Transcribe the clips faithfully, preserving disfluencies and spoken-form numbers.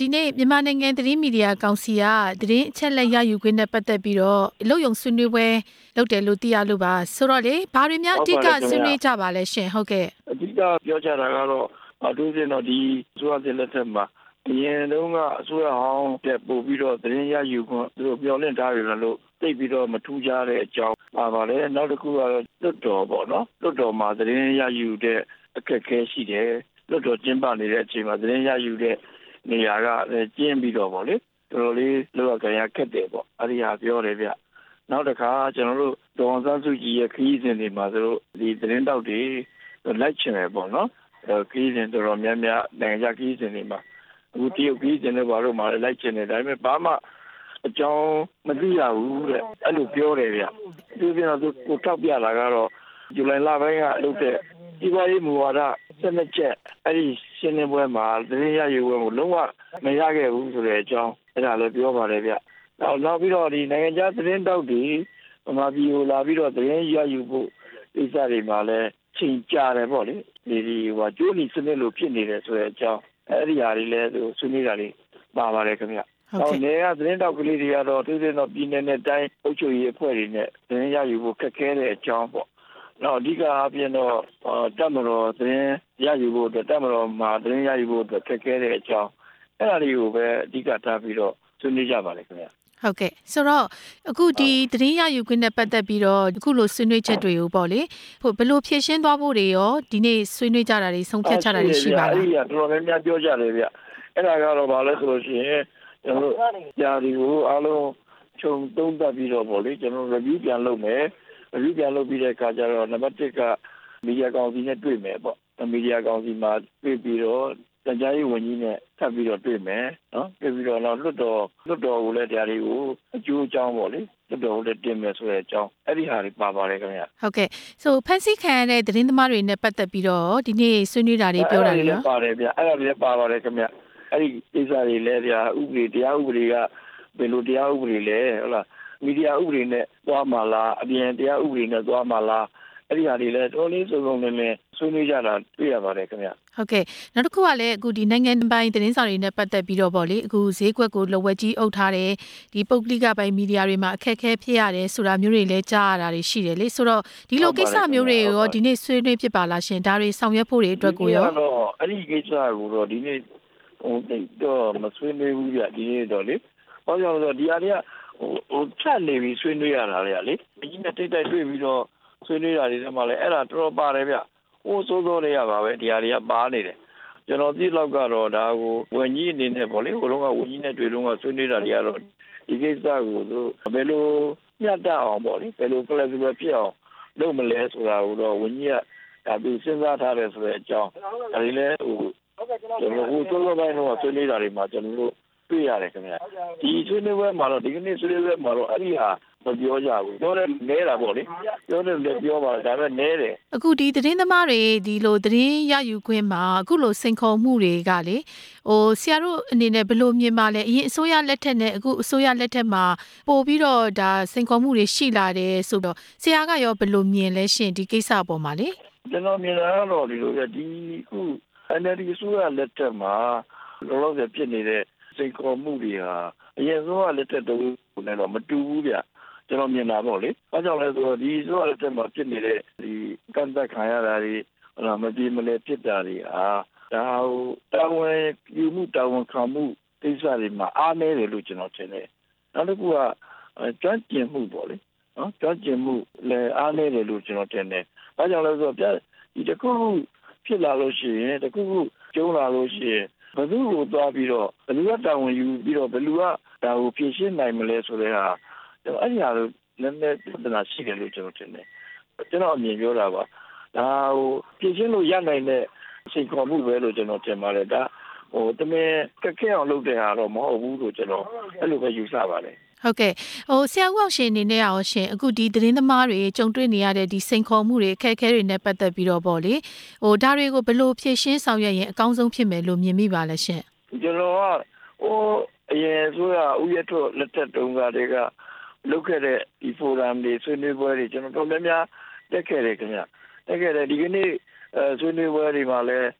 ဒီနေ့မြန်မာနိုင်ငံသတင်းမီဒီယာကောင်စီကသတင်းအချက်လက်ရယူခွင့်နဲ့ပတ်သက်ပြီးတော့အလုပ်ရုံဆွေးနွေးပွဲလုပ်တယ်လို့သိရလို့ပါဆိုတော့လေဘာတွေများအဓိကဆွေးနွေးကြပါလဲရှင်ဟုတ်ကဲ့အဓိကပြောကြတာကတော့အထူးသဖြင့်တော့ဒီအစိုးရစစ်လက်ထက်မှာအရင်တုန်းကအစိုးရဟောင်းတက်ပို့ပြီးတော့သတင်းရယူခွင့်သူတို့ပြောလင့်ထားရတယ်လို့သိပြီးတော့မထူးခြားတဲ့အကြောင်းပါပါတယ်နောက်တစ်ခုကတော့လွတ်တော်ပေါ့နော်လွတ်တော်မှာသတင်းရယူတဲ့အခက်အခဲရှိတယ်လွတ်တော်ကျင်းပနေတဲ့အချိန်မှာသတင်းရယူတဲ့နေရာကကျင်းပြီးတော့ပေါ့လေတော်တော်လေးလောကရခက်တယ်ပေါ့အဲ့ဒီဟာပြောတယ်ဗျနောက်တစ်ခါကျွန်တော်တို့ဒေါ်အောင်ဆန်းစုကြည်ရဲ့ခရီးစဉ်တွေမှာသူတို့ဒီသတင်းတောက်တွေလိုက်ချင်တယ်ပေါ့နော်ခရီးစဉ်တော်တော်များများနိုင်ငံခြားခရီးစဉ်တွေမှာအခုတရုတ်ခရီးစဉ်တွေဘာလို့မှလိုက်ချင်တယ်ဒါပေမဲ့ဘာမှအကြောင်းမသိရဘူးတဲ့အဲ့လိုပြောတယ်ဗျဒီပြင်တော့သူကိုထောက်ပြလာကတော့ဇူလိုင်လပိုင်းကလုပ်တဲ့ဒီပါရေးမူဝါဒဆက်လက်ချက်အဲ့ဒီရှင်းလင်းပွဲမှာသတင်းရယူပွဲကိုလုံးဝမရခဲ့ဘူးဆိုတဲ့အကြောင်းအဲ့ဒါလည်းပြောပါတယ်ဗျနောက်နောက်ပြီးတော့ဒီနိုင်ငံခြားသတင်းတောက်တွေဗမာပြည်ကိုလာပြီးတော့သတင်းရယူဖို့ကိစ္စတွေမှာလည်းချိန်ကြတယ်ပေါ့လေဒီဒီဟိုကျိုးလီစနစ်လိုဖြစ်နေတယ်ဆိုတဲ့အကြောင်းအဲ့ဒီဟာတွေလည်းသူဆွေးနွေးတာတွေပါပါတယ်ခင်ဗျဟောနေကသတင်းတောက်ကလေးတွေကတော့သူတို့ပြည်နယ်နဲ့တိုင်းအုပ်ချုပ်ရေးအဖွဲ့တွေနဲ့သတင်းရယူဖို့ခက်ခဲတဲ့အကြောင်းပေါ့နောက်အဓိကအပြင်တော့တပ်မတော်သတင်းရယူဖို့အတွက်တပ်မတော်မှာသတင်းရယူဖို့အတွက်ခက်ခဲတဲ့အကြောင်းအဲ့ဒါတွေကိုပဲအဓိကထားပြီးတော့ဆွေးနွေးကြပါလေခင်ဗျဟုတ်ကဲ့ဆိုတော့အခုဒီသတင်းရယူခွင့်နဲ့ပတ်သက်ပြီးတော့အခုလိုဆွေးနွေးချက်တွေကိုပေါ့လေဘယ်လိုဖြည့်ရှင်းသွားဖို့တွေရောဒီနေ့ဆွေးနွေးကြတာတွေဆုံးဖြတ်ကြတာတွေရှိပါလားအဲ့ဒီကတော်တော်များများပြောကြတယ်ဗျအဲ့ဒါကတော့ဘာလဲဆိုလို့ရှိရင်ကျွန်တော်ကြာဒီကိုအားလုံးခြုံသုံးသပ်ပြီးတော့ပေါ့လေကျွန်တော် review ပြန်လုပ်မယ် review ပြန်လုပ်ပြီးတဲ့အခါကျတော့နံပါတ်တစ်ကမီဒီယာကောင်စီနဲ့တွေ့မယ်ပေါ့မီဒီယာကောင်စီမှာတွေ့ပြီးတော့တရားရေးဝန်ကြီးနဲ့ထပ်ပြီးတော့တွေ့မယ်နော်တွေ့ပြီးတော့တော့လွတ်တော်လွတ်တော်ကိုလည်းတရားတွေကိုအကျိုးအကြောင်းပေါ့လေလွတ်တော်ကိုလည်းတင်မယ်ဆိုတဲ့အကြောင်းအဲ့ဒီဟာတွေပါပါတယ်ခင်ဗျဟုတ်ကဲ့ဆိုဖန်စီခံရတဲ့သတင်းသမားတွေနဲ့ပတ်သက်ပြီးတော့ဒီနေ့ဆွေးနွေးတာတွေပြောတာတွေနော်ပါတယ်ဗျအဲ့ဒါတွေလည်းပါပါတယ်ခင်ဗျအဲ့ဒီကိစ္စတွေလည်းဗျာဥပဒေတရားဥပဒေကဘယ်လိုတရားဥပဒေလဲဟုတ်လားမီဒီယာဥပဒေနဲ့သွားမှာလားအပြင်တရားဥပဒေနဲ့သွားမှာလားအဲ့ဒီဟာတွေလည်းတော်လေးစုံစုံလင်လင်ဆွေးနွေးကြတာတွေ့ရပါတယ်ခင်ဗျဟုတ်ကဲ့နောက်တစ်ခုကလည်းအခုဒီနိုင်ငံပိုင်းသတင်းစာတွေနဲ့ပတ်သက်ပြီးတော့ပေါ့လေအခုဈေးကွက်ကိုလက်ဝက်ကြီးအုပ်ထားတယ်ဒီပုဂ္ဂလိကပိုင်းမီဒီယာတွေမှာအခက်အခဲဖြစ်ရတယ်ဆိုတာမျိုးတွေလည်းကြားရတာတွေရှိတယ်လေဆိုတော့ဒီလိုကိစ္စမျိုးတွေရောဒီနေ့ဆွေးနွေးဖြစ်ပါလားရှင်ဒါတွေဆောင်ရွက်ဖို့တွေအတွက်ကိုရောအဲ့ဒီကိစ္စကိုတော့ဒီနေ့ဟိုတော့မဆွေးနွေးဘူးပြဒီနေ့တော့လေဟောကြောင့်ဆိုဒီအရာဟိုဟိုဖြတ်နေပြီးဆွေးနွေးရတာလေလေအကြီးနဲ့တိတ်တိုက်တွေ့ပြီးတော့ဆွေးနွေးတာတွေထဲမှာလည်းအဲ့ဒါတော်တော်ပါတယ်ဗျဟိုစိုးစိုးလေးရပါပဲဒီအရာတွေကပါနေတယ်ကျွန်တော်သိလောက်ကတော့ဒါကိုဝန်ကြီးအနေနဲ့ပေါ့လေဟိုလုံးကဝန်ကြီးနဲ့တွေ့လုံးကဆွေးနွေးတာတွေကတော့ဒီကိစ္စကိုသူဘယ်လိုညှတ်တအောင်ပေါ့လေဘယ်လို flexible ဖြစ်အောင်လုပ်မလဲဆိုတာကိုတော့ဝန်ကြီးကဒါသူစဉ်းစားထားတယ်ဆိုတဲ့အကြောင်းဒါတွေလည်းဟိုကျွန်တော်ဟိုစိုးစိုးပိုင်းတော့ဆွေးနွေးတာတွေမှာကျွန်တော်တို့တွေ့ရတယ်ခင်ဗျဒီဆွေးနွေးပွဲမှာတော့ဒီကနေ့ဆွေးနွေးပွဲမှာတော့အဲ့ဒီဟာမပြောကြဘူးပြောတယ်နဲတာပေါ့လေပြောတယ်လည်းပြောပါဒါပေမဲ့နဲတယ်အခုဒီသတင်းသမားတွေဒီလိုသတင်းရယူခွင့်မှာအခုလိုစိန်ခေါ်မှုတွေကလေဟိုဆရာတို့အနေနဲ့ဘယ်လိုမြင်ပါလဲအရင်အစိုးရလက်ထက်နဲ့အခုအစိုးရလက်ထက်မှာပို့ပြီးတော့ဒါစိန်ခေါ်မှုတွေရှိလာတယ်ဆိုတော့ဆရာကရောဘယ်လိုမြင်လဲရှင်ဒီကိစ္စအပေါ်မှာလေကျွန်တော်မြင်တာကတော့ဒီလိုပဲဒီအခု N L D အစိုးရလက်ထက်မှာလောလောဆယ်ဖြစ်နေတဲ့စိန်ခေါ်မှုတွေဟာအရင်ဆုံးကလက်ထက်တုန်းကလည်းတော့မတူဘူးဗျကျွန်တော်မြင်တာပေါ့လေ။ဘာကြောင့်လဲဆိုတော့ဒီဆိုရတဲ့မှာဖြစ်နေတဲ့ဒီကန့်သက်ခံရတာတွေဟလာမပြေမလဲဖြစ်တာတွေအာဒါဟိုတာဝန်ယူမှုတာဝန်ခံမှုကိစ္စတွေမှာအားနည်းတယ်လို့ကျွန်တော်ထင်တယ်။နောက်တစ်ခုကကြွန့်ကျင်မှုပေါ့လေ။နော်ကြွန့်ကျင်မှုလည်းအားနည်းတယ်လို့ကျွန်တော်ထင်တယ်။ဘာကြောင့်လဲဆိုတော့ဒီတခုဖြစ်လာလို့ရှိရင်တခုခုကျုံလာလို့ရှိရင်ဘယ်သူ့ကိုသွားပြီးတော့ဘယ်လူကတာဝန်ယူပြီးတော့ဘယ်လူကဒါကိုဖြည့်ရှင်းနိုင်မလဲဆိုတဲ့ဟာအဲ့ဒီဟာလို့လည်းလည်းပြဿနာရှိတယ်လို့ကျွန်တော်ထင်တယ်ကျွန်တော်အမြင်ပြောတာပါဒါဟိုဖြည့်ရှင်းလို့ရနိုင်တဲ့စိတ်ခေါ်မှုပဲလို့ကျွန်တော်ထင်ပါတယ်ဒါဟိုတမင်ကက်ခဲအောင်လုပ်တဲ့ဟာတော့မဟုတ်ဘူးလို့ကျွန်တော်အဲ့လိုပဲယူဆပါတယ်ဟုတ်ကဲ့ဟိုဆရာဦးရှင်အနေနဲ့ရောရှင်အခုဒီသတင်းသမားတွေကြုံတွေ့နေရတဲ့ဒီစိန်ခေါ်မှုတွေအခက်အခဲတွေနဲ့ပတ်သက်ပြီးတော့ပေါ့လေဟိုဒါတွေကိုဘယ်လိုဖြည့်ရှင်းဆောင်ရွက်ရင်အကောင်းဆုံးဖြစ်မယ်လို့မြင်မိပါလဲရှင်ကျွန်တော်ကဟိုအရင်ဆိုရဥယျာဉ်ထုတ်လက်ထက်တုန်းကတည်းကလုပ်ခဲ့တဲ့ဒီ forum တွေဆွေးနွေးပွဲတွေကျွန်တော်တို့များများတက်ခဲ့တယ်ခင်ဗျတက်ခဲ့တယ်ဒီကနေ့အဲဆွေးနွေးပွဲတွေမှာလည်း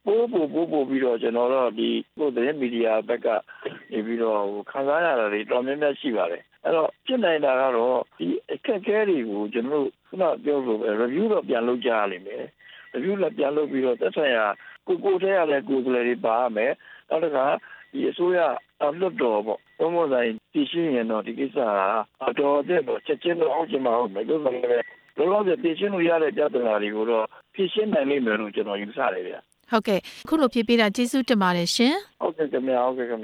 ပိုးပိုးပိုးပိုးပြီးတော့ကျွန်တော်တို့ဒီကိုယ်သတင်းမီဒီယာဘက်ကနေပြီးတော့ခံစားရတာတွေတော်များများရှိပါတယ်အဲ့တော့ဖြစ်နိုင်တာကတော့ဒီအခက်အခဲတွေကိုကျွန်တော်တို့ခုနပြောလို့ပဲ review တော့ပြန်လုပ်ကြရလိမ့်မယ် review လည်းပြန်လုပ်ပြီးတော့သက်ဆိုင်ရာကိုကိုထဲရတဲ့ကိုယ်စားလှယ်တွေပါရမယ်နောက်တစ်ခါဒီအစိုးရလွတ်တော်ပေါ့ဘုံဘုံဆိုင်တည်ရှိရင်တော့ဒီကိစ္စဟာတော်တဲ့တော့ချက်ချင်းတော့အောင်ချင်မှာဟုတ်မယ်လို့ဆိုလည်းလောလောဆယ်တည်ရှိလို့ရတဲ့ပြဿနာတွေကိုတော့ဖြေရှင်းနိုင်လိမ့်မယ်လို့ကျွန်တော်ယူဆတယ်ဗျာဟုတ်ကဲ့ခုလိုဖြေပေးတာကျေးဇူးတင်ပါတယ်ရှင်ဟုတ်ကဲ့ခင်ဗျာဟုတ်ကဲ့ခင်ဗျာ